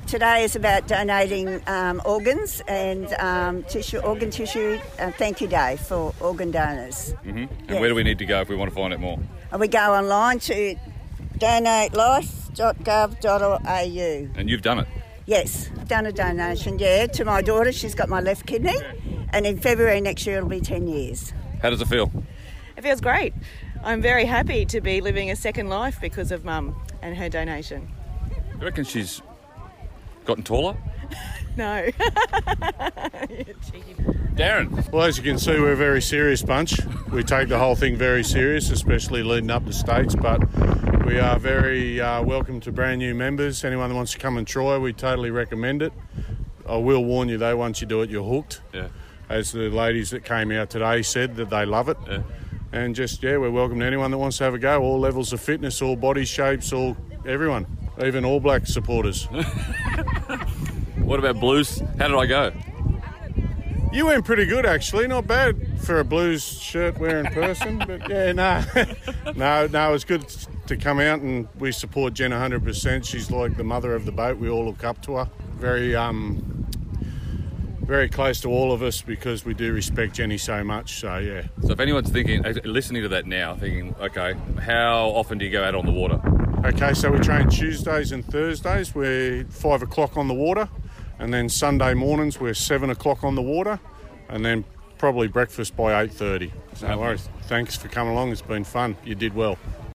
Today is about donating organs and organ tissue. Thank you Day for organ donors. Mm-hmm. And yes. Where do we need to go if we want to find out more? We go online to donatelife.gov.au. And you've done it? Yes, done a donation, to my daughter. She's got my left kidney, and in February next year it'll be 10 years. How does it feel? It feels great. I'm very happy to be living a second life because of Mum and her donation. You reckon she's gotten taller? No. Darren. Well, as you can see, we're a very serious bunch. We take the whole thing very serious, especially leading up to states, but we are very welcome to brand new members. Anyone that wants to come and try, we totally recommend it. I will warn you though, once you do it, you're hooked. Yeah. As the ladies that came out today said, that they love it. Yeah. And we're welcome to anyone that wants to have a go. All levels of fitness, all body shapes, everyone. Even All Black supporters. What about Blues? How did I go? You went pretty good, actually. Not bad for a Blues shirt wearing person. But no, it's good to come out, and we support Jen 100%. She's like the mother of the boat. We all look up to her. Very close to all of us because we do respect Jenny so much. So, yeah. So if anyone's listening to that now, thinking, okay, how often do you go out on the water? Okay, so we train Tuesdays and Thursdays. We're 5 o'clock on the water. And then Sunday mornings, we're 7 o'clock on the water. And then probably breakfast by 8:30. So no worries. Thanks for coming along. It's been fun. You did well.